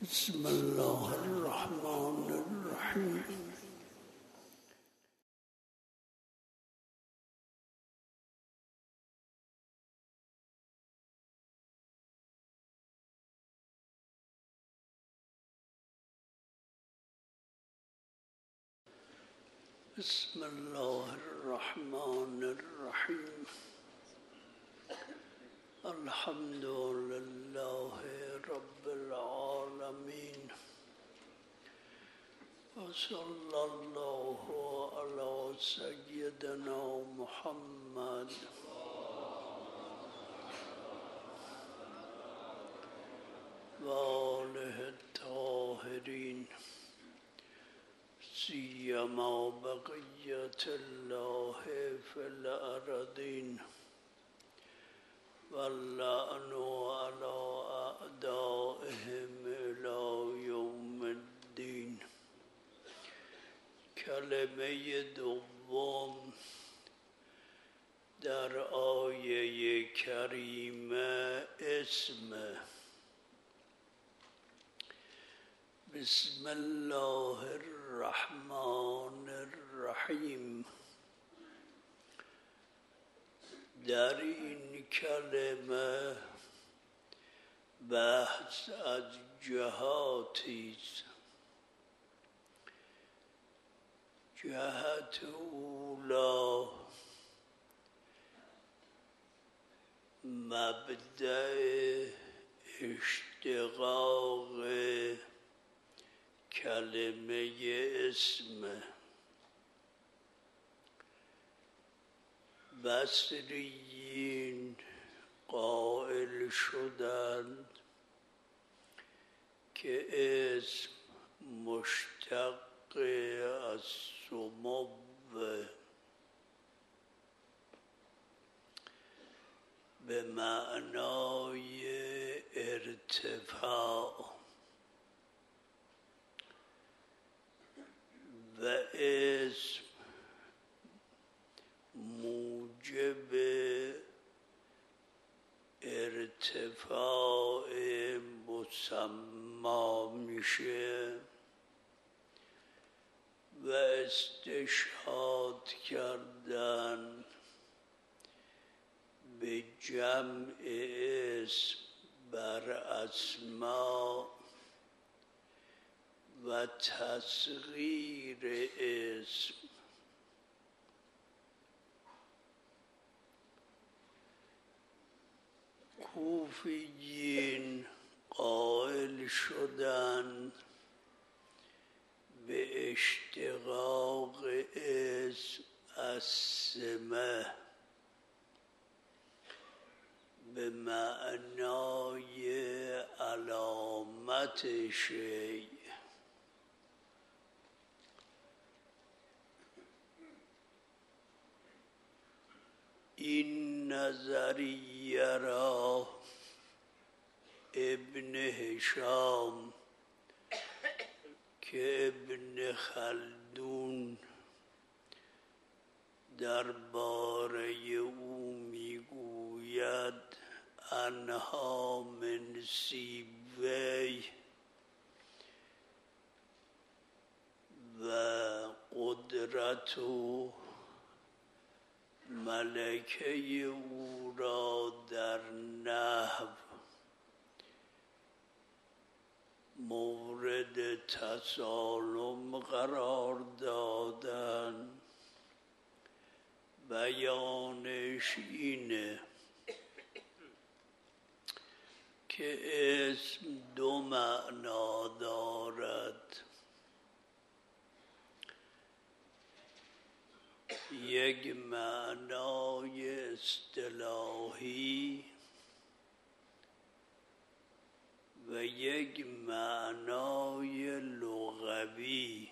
بسم الله الرحمن الرحیم. بسم الله الرحمن الرحیم. الحمد لله رب العالمین و صلی الله علی سیدنا محمد و آله الطاهرین، سیما بقیت الله فی الارضین واللعن علی اعدائهم الی یوم الدین. کلمه دوم در آیه کریمه اسم. بسم الله الرحمن الرحیم. در این کلمه بحث از جهاتی است. جهت اولا مبدأ اشتقاق کلمه اسم. بصریین قائل شدند که اسم مشتق از سمو، به معنای ارتفاع، و اسم موجب ارتفاع مسما میشه و استشهاد کردن به جمع اسم بر اسما و تصغیر اسم. کوفیین قائل شدند به اشتقاق اسم از سمه، به معنای علامت شیء. این نظریه را ابن هشام که ابن خلدون درباره او میگوید انها من سیبوی و قدرت و ملکه او را در نحو مورد تسالم قرار دادن. بیانش اینه که اسم دو معنا دارد. یک معنای اصطلاحی و یک معنای لغوی.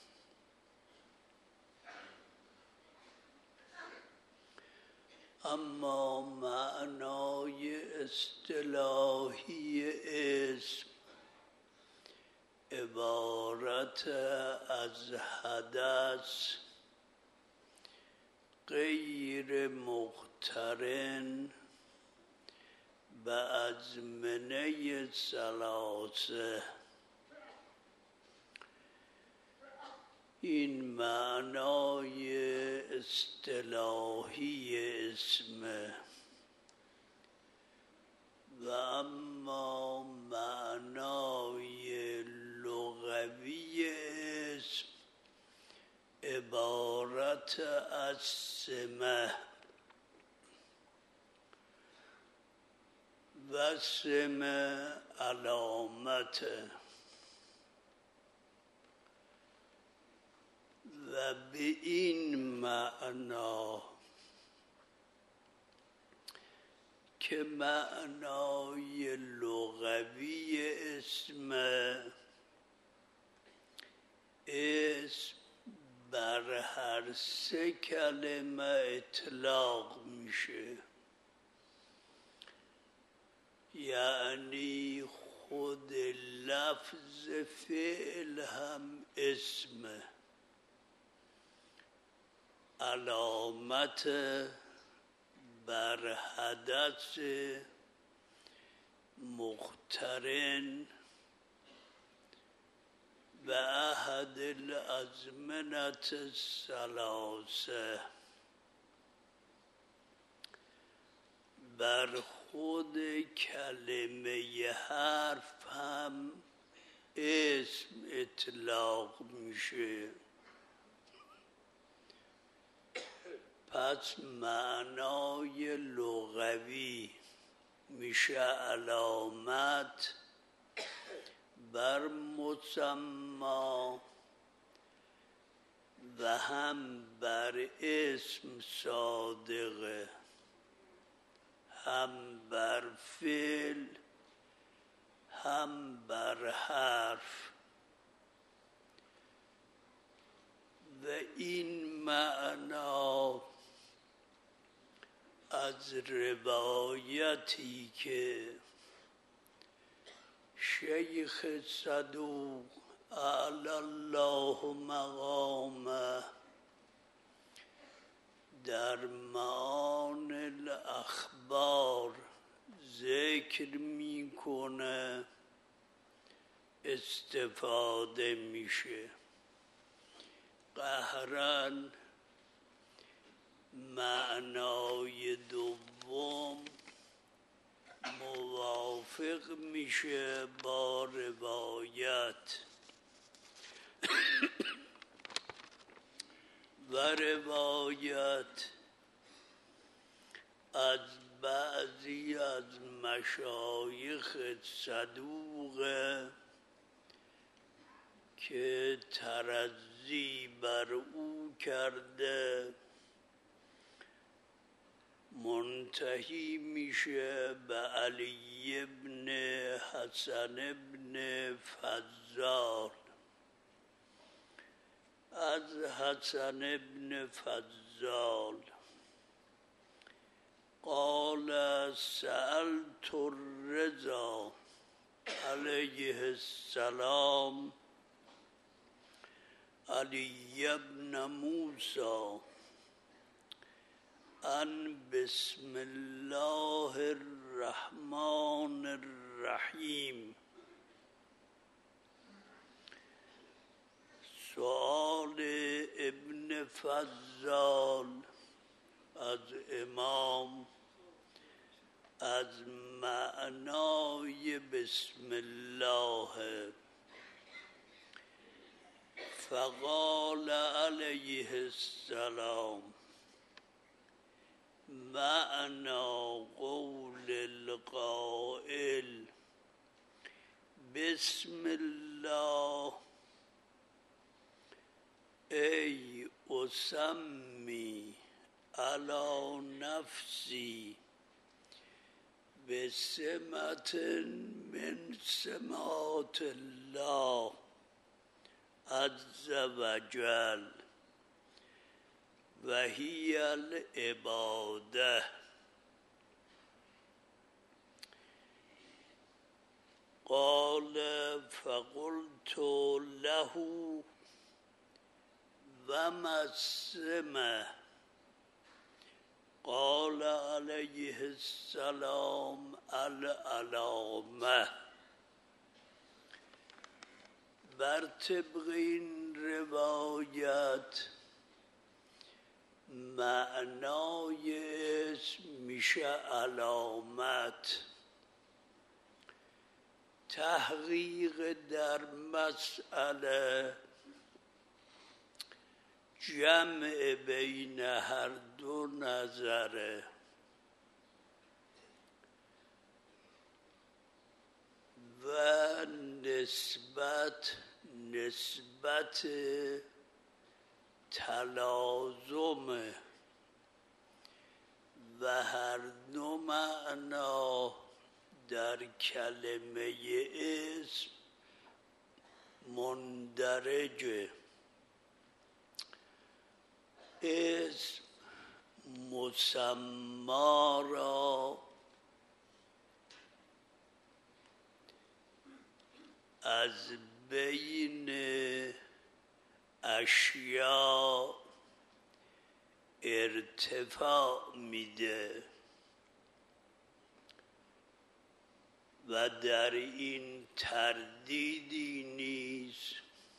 اما معنای اصطلاحی اسم عبارت از حدث غیر مقترن به ازمنه ثلاثه این معنای اصطلاحی اسمه و اما معنای لغوی اسم عبارت از سمه و سمه علامته و به این معنا که معنای لغوی اسم بر هر سه کلمه اطلاق میشه، یعنی خود لفظ فعل هم اسمه، علامت بر حدث مقترن و احد الازمنة الثلاثه، بر خود کلمه حرف هم اسم اطلاق میشه. پس معنای لغوی میشه علامت بر مسما و هم بر اسم صادقه، هم بر فعل هم بر حرف. و این معنا از روایتی که شیخ صدوق اعلی الله مقامه در معان الاخبار ذکر میکنه استفاده میشه. قهرن معنای دوم موافق میشه با روایت و روایت از بعضی از مشایخ صدوقه که ترضی بر او کرده منتهی میشه به علی ابن حسن ابن فضال. از حسن ابن فضال قال سألت الرضا علیه السلام علی ابن موسی ان بسم الله الرحمن الرحیم. سؤال ابن فضال از امام از معنای بسم الله، فقال علیه السلام معنى قول القائل بسم الله ای اسمی علی نفسی بسمة من سمات الله عز وجل و هی العباده. قال فقلت له وما السمة؟ قال علیه السلام العلامه. بر طبق این روایت معنای اسم میشه علامت. تحقیق در مسئله جمع بین هر دو نظره. و نسبت تلازم و هر دو معنا در کلمه اسم مندرجه. اسم مسما را از بین اشیاء ارتفاع میده و در این تردیدی نیست.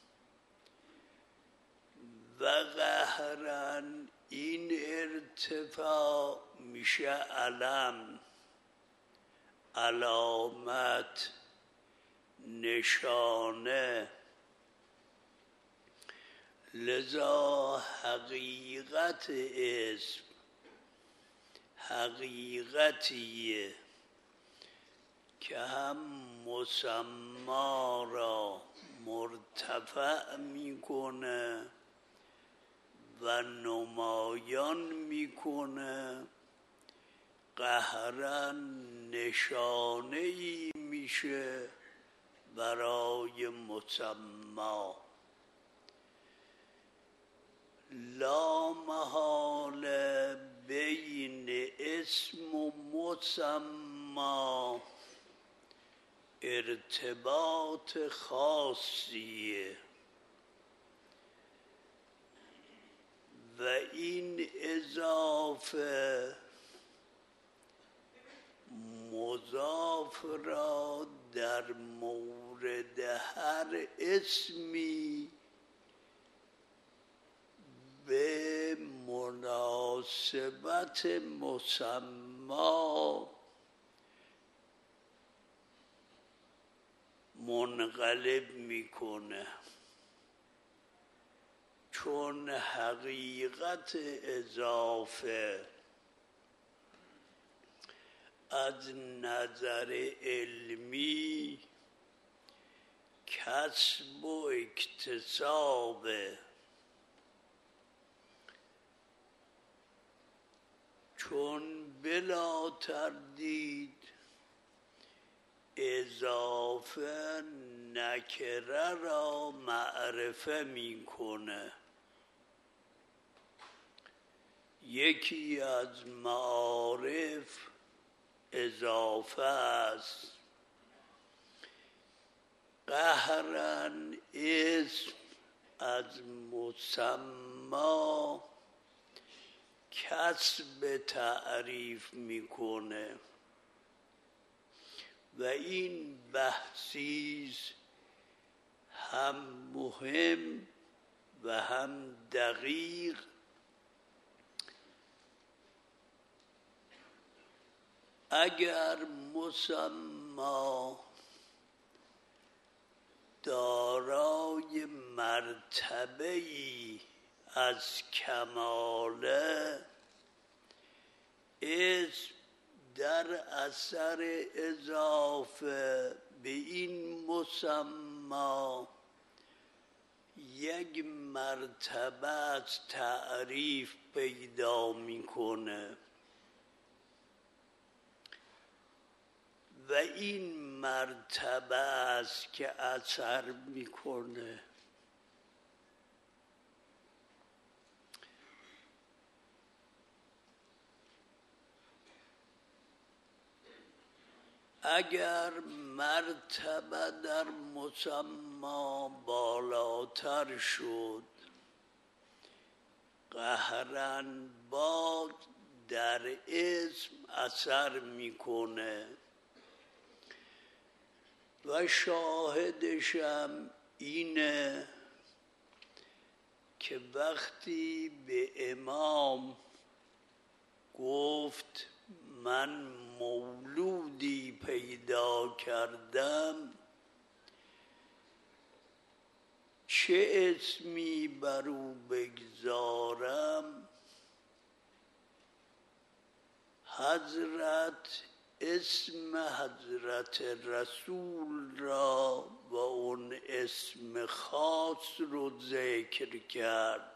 و قهراً این ارتفاع میشه علم، علامت، نشانه. لذا حقیقت اسم حقیقتیه که هم مسما را مرتفع میکنه و نمایان میکنه، قهراً نشانه‌ای میشه برای مسما. لا محاله بین اسم و مسما ارتباط خاصیه و این اضافه مضاف را در مورد هر اسمی به مناسبت مسما منقلب میکنه، چون حقیقت اضافه از نظر علمی کسب و اکتسابه، چون بلا تردید اضافه نکره را معرفه میکنه. یکی از معارف اضافه است. قهراً اسم از مسما کسب تعریف میکنه و این بحثیست هم مهم و هم دقیق. اگر مسما دارای مرتبه‌ای از کماله، اسم در اثر اضافه به این مسما یک مرتبه از تعریف پیدا میکنه و این مرتبه است که اثر میکنه. اگر مرتبه در مسما بالاتر شد، قهراً باز در اسم اثر میکنه و شاهدشم اینه که وقتی به امام گفت من مولودی پیدا کردم، چه اسمی بر او بگذارم؟ حضرت اسم حضرت رسول را و اون اسم خاص رو ذکر کرد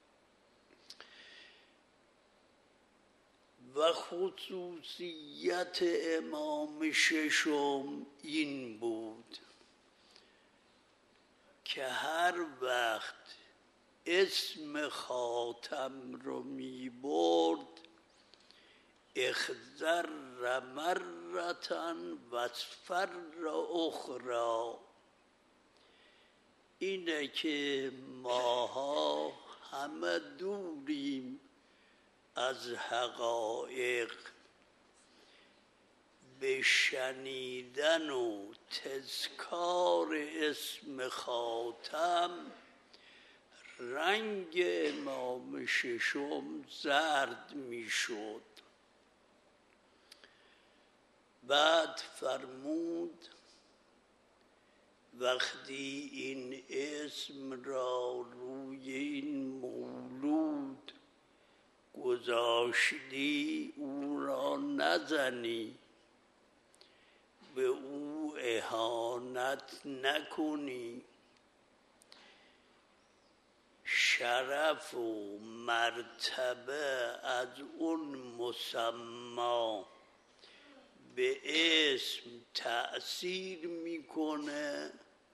و خصوصیت امام ششم این بود که هر وقت اسم خاتم رو می برد اخضر مرتن و اصفر اخرى. اینه که ماها همه دوریم از حقایق، به شنیدن و تذکار اسم خاتم رنگ امام ششم زرد می شد. بعد فرمود وقتی این اسم را روی این مولود گذاشتی او را نزنی، به او اهانت نکنی، شرف و مرتبه از اون مسمی به اسم تأثیر میکنه،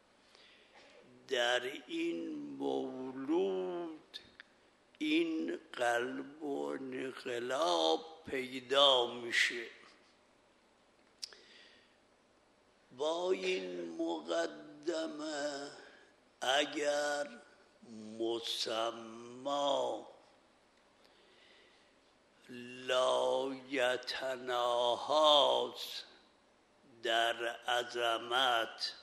در این مولود این قلب و انقلاب پیدا میشه. با این مقدمه اگر مسما لایتناهاست در عظمت،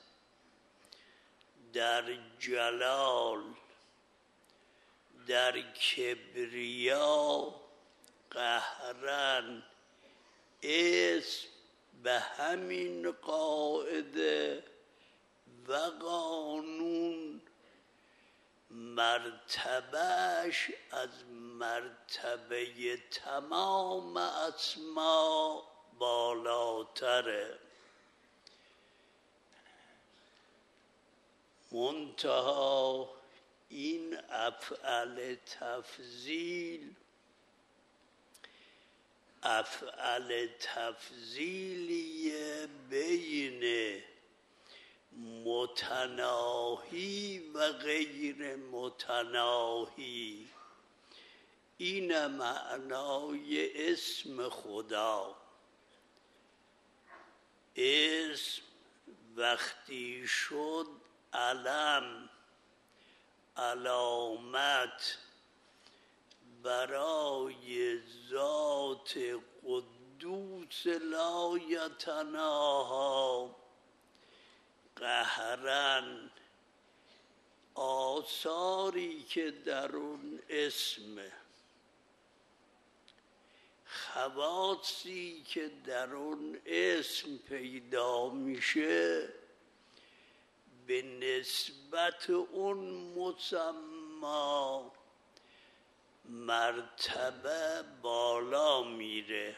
در جلال، در کبریا، قهرن، اسم به همین قاعده و قانون مرتبهش از مرتبه تمام اسما بالاتره. منتها این افعل تفضیلیه بین متناهی و غیر متناهی. این معنای اسم خدا. اسم وقتی شد علم، علامت برای ذات قدوس لایتناها، قهرن، آثاری که در اون اسمه، خواصی که در اون اسم پیدا میشه، به نسبت اون مسمی مرتبه بالا میره.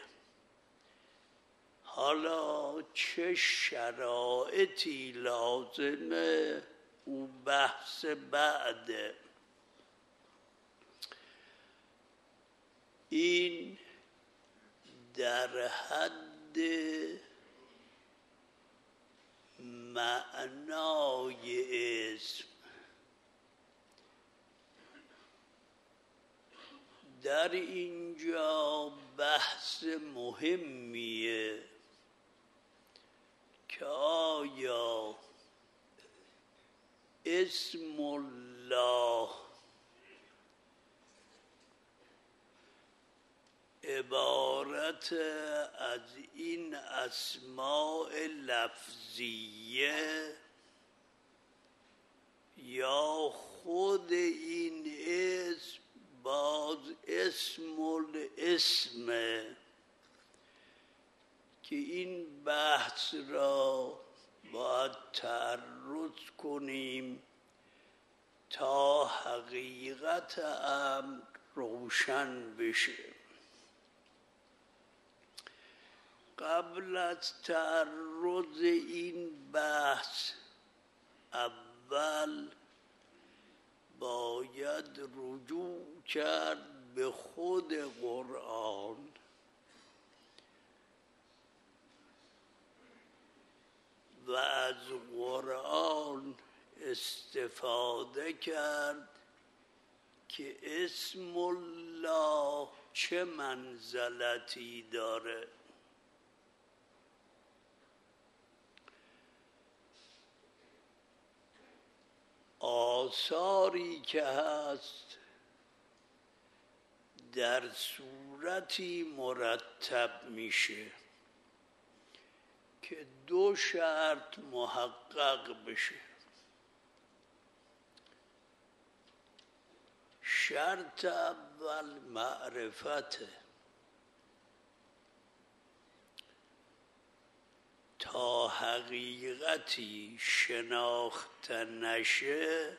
حالا چه شرایطی لازمه او بحث بعده. این در حد معنای اسم. در اینجا بحث مهمیه که آیا اسم الله عبارت از این اسماء لفظیه یا خود این اسم الاسم که این بحث را باید تعرض کنیم تا حقیقت امر روشن بشه. قبل از تعرض این بحث اول باید رجوع کرد به خود قرآن و از قرآن استفاده کرد که اسم الله چه منزلتی داره. آثاری که هست در صورتی مرتب میشه که دو شرط محقق بشه. شرط اول معرفته. تا حقیقتی شناخته نشه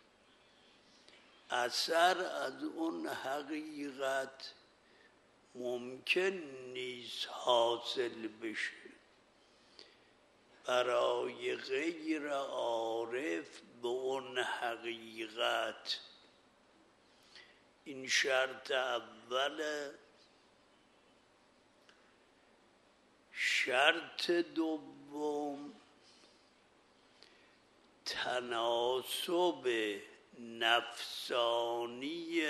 اثر از اون حقیقت ممکن نیست حاصل بشه. برای غیر عارف به اون حقیقت. این شرط اوله. شرط دوم تناسب نفسانی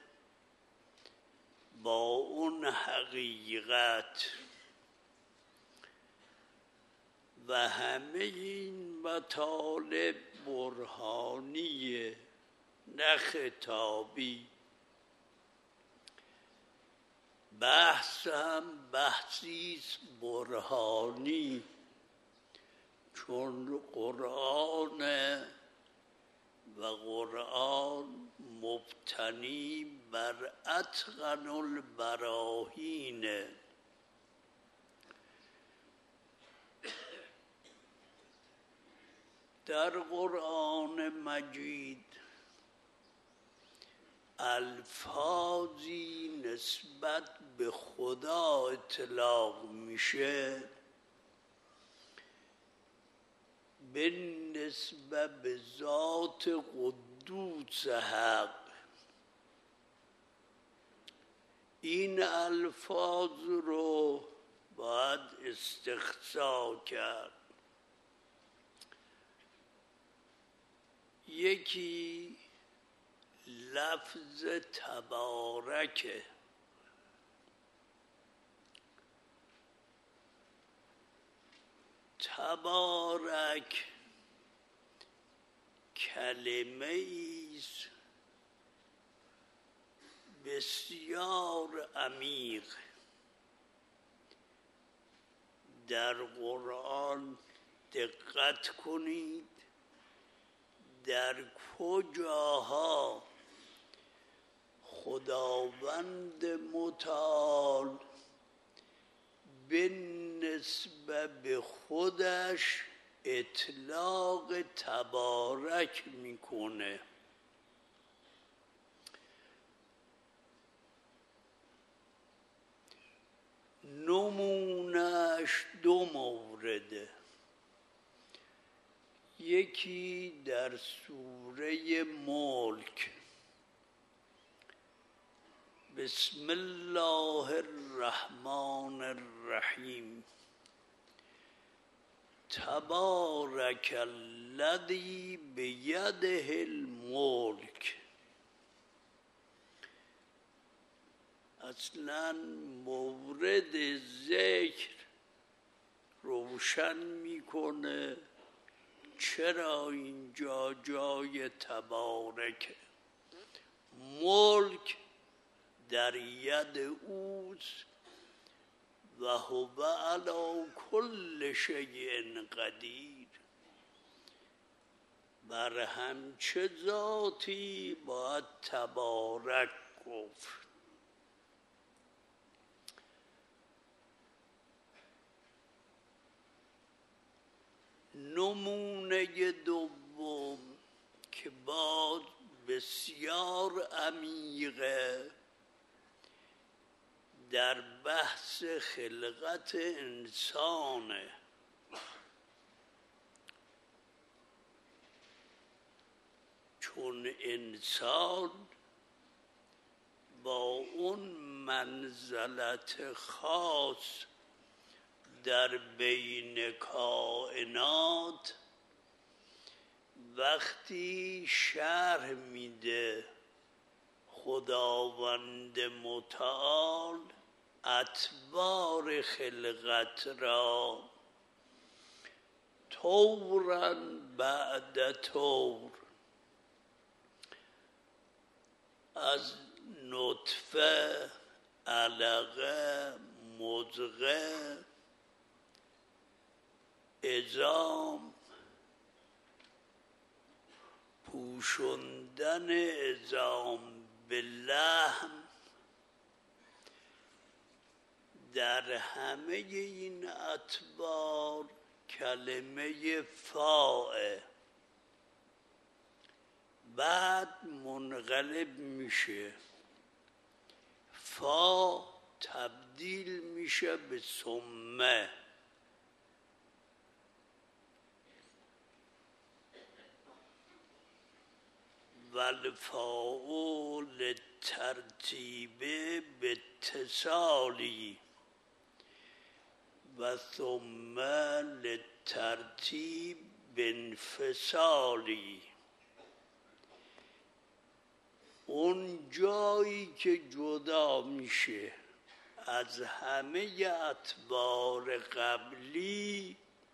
با اون حقیقت و همه این مطالب برهانیه نه خطابی. بحث هم بحثیست برهانی، چون قرآن و قرآن مبتنی بر اتقن البراهینه. در قرآن مجید الفاظی نسبت به خدا اطلاق میشه به نسبت به ذات قدوس حق. این الفاظ رو باید استقصا کرد. یکی لفظ تبارکه. تبارک کلمه ایست بسیار عمیق. در قرآن دقت کنید در کجاها خداوند متعال به نسبت به خودش اطلاق تبارک میکنه. نمونهش دو مورده. یکی در سوره ملک بسم الله الرحمن الرحیم تبارک الذی بیده الملک. اصلا مورد ذکر روشن میکنه چرا اینجا جای تبارکه. ملک در ید اوست و هو علی کل شیء قدیر. بر همچه ذاتی باید تبارک گفت. نمونه دوم که باز بسیار عمیقه در بحث خلقت انسانه. چون انسان با اون منزلت خاص در بین کائنات وقتی شرح میده خداوند متعال اتبار خلقت را طورا بعد طور، از نطفه، علقه، مضغه، عظام، پوشوندن عظام به لحم، در همه این اتبار کلمه فاء بعد منقلب میشه، فا تبدیل میشه به ثمه. والفاء للترتیب باتصالی و ثم للترتیب بانفصالی. اون جایی که جدا میشه از همه اتبار قبلی،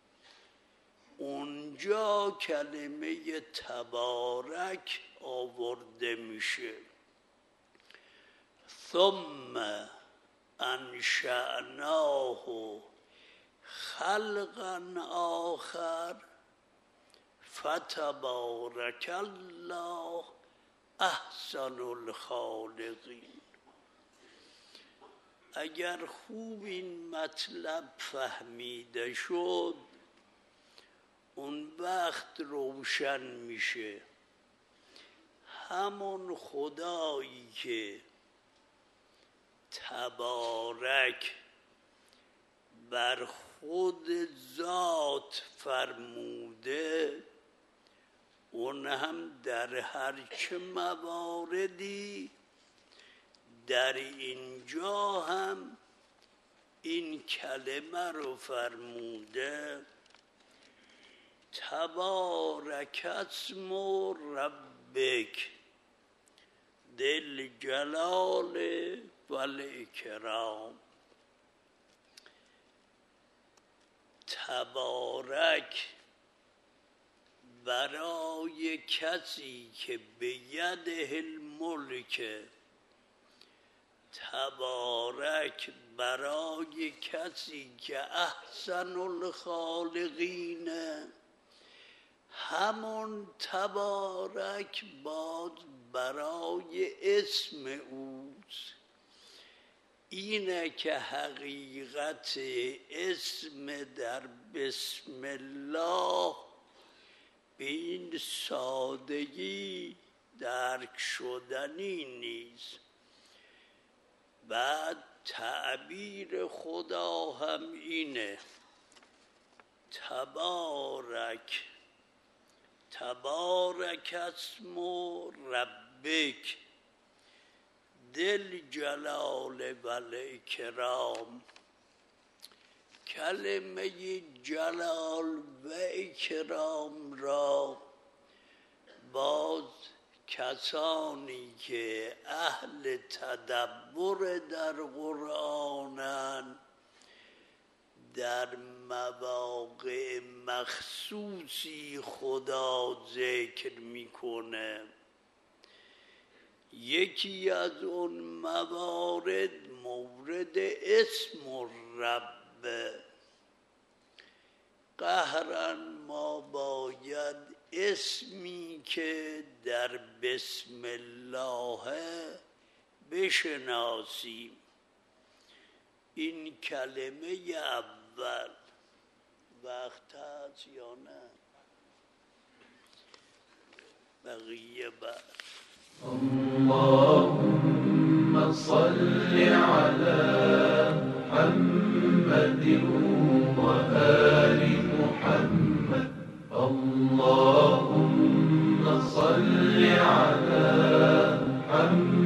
اونجا کلمه تبارک آورده میشه. ثم انشأناه خلقا آخر فتبارک الله احسن الخالقین. اگر خوب این مطلب فهمیده شد اون وقت روشن میشه همون خدایی که تبارک بر خود ذات فرموده، اون هم در هر چه مواردی در اینجا هم این کلمه رو فرموده: تبارک اسم ربک ذی الجلال والاکرام. تبارک برای کسی که به یده الملک، تبارک برای کسی که احسن الخالقین، همون تبارک باز برای اسم اوست. اینه که حقیقت اسم در بسم الله به این سادگی درک شدنی نیست. بعد تعبیر خدا هم اینه: تبارک اسم ربک ذی الجلال والاکرام. کلمه جلال و اکرام را باز کسانی که اهل تدبر در قرآنن در مواقع مخصوصی خدا ذکر میکنه. یکی از اون موارد مورد اسم الرب. قهرا ما باید اسمی که در بسم الله بشناسیم. این کلمه اول وقت هست یا نه؟ بقیه بعد. اللهم صل على محمد وآل محمد. اللهم صل على محمد